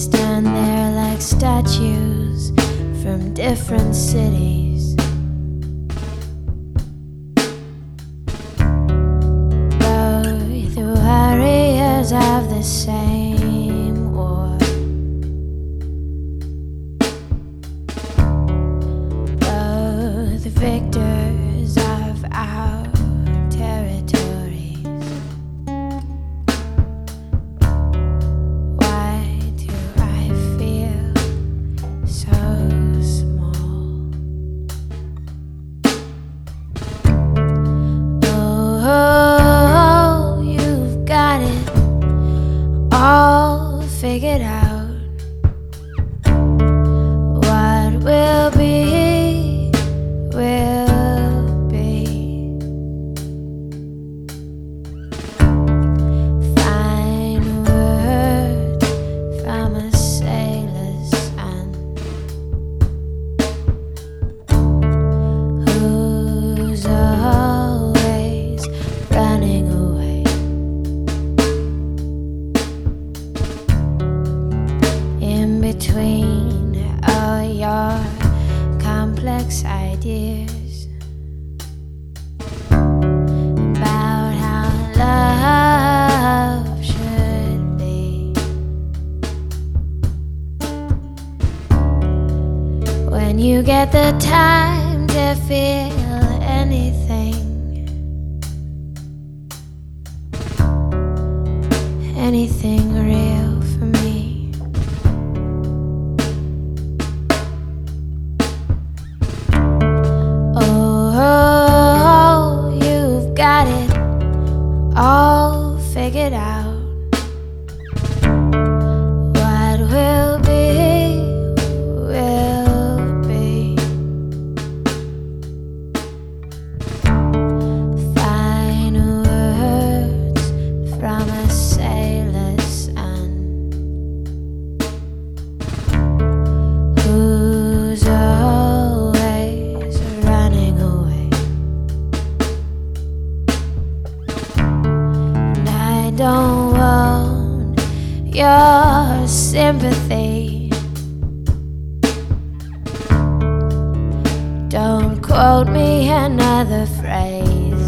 stand there like statues from different cities. Both warriors of the same war. Both victors of our territories. Why do I feel so small? Oh, you've got it all figured out. What will be, will be. Fine word from a sailor's son, who's always running away. In between all your complex ideas about how love should be, when you get the time to feel anything, anything real for me. Oh, you've got it all figured out. What will be, will be. Fine words from a sailor's son, who's always running away. And I don't want your sympathy. Don't quote me another phrase.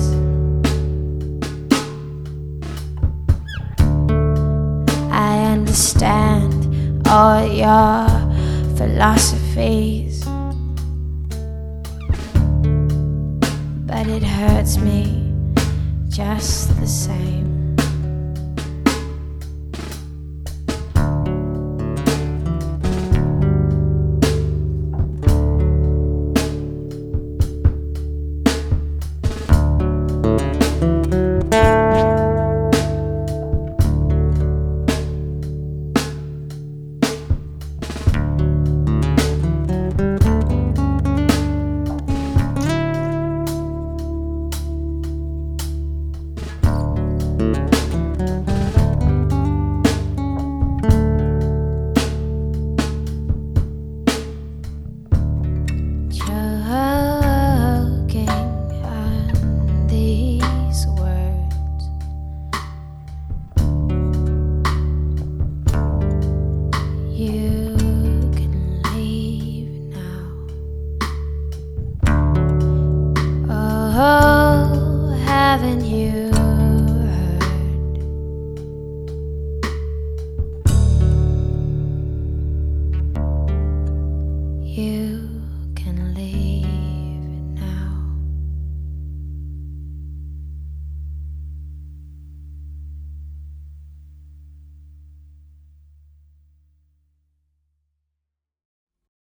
I understand all your philosophies, but it hurts me just the same.